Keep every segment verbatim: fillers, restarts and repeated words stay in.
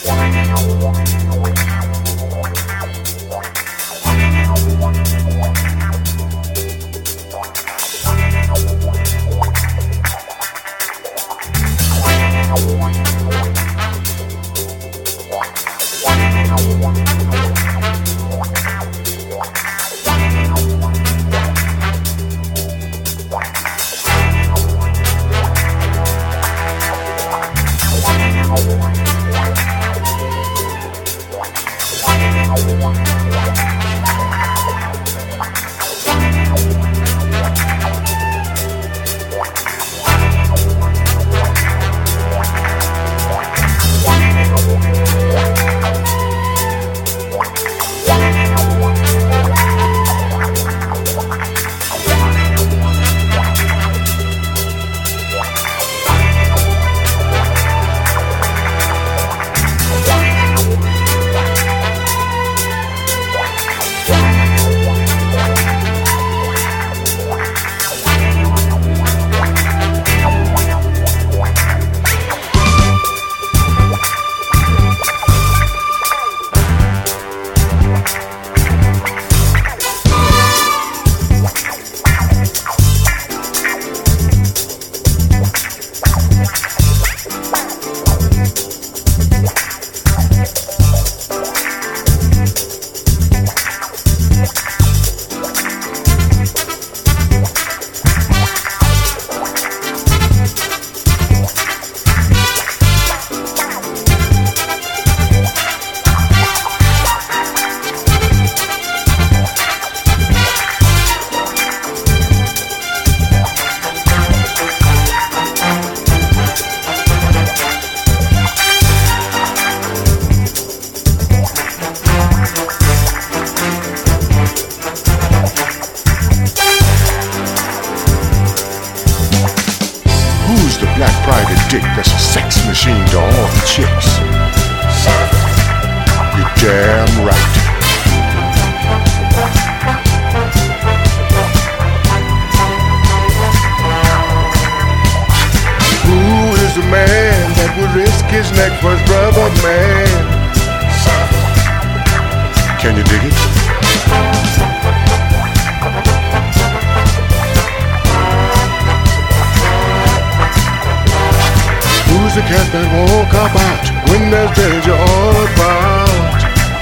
dick that's a sex machine to all the chicks. You're damn right. Who is the man that would risk his neck for his brother, man? Can you dig it? Who's the cat that won't cop out when there's danger all about?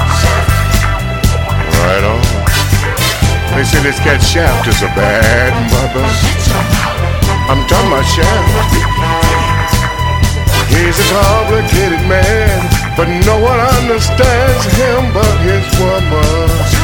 Right on. They say this cat Shaft is a bad mother. I'm talking about Shaft. He's a complicated man, but no one understands him but his woman.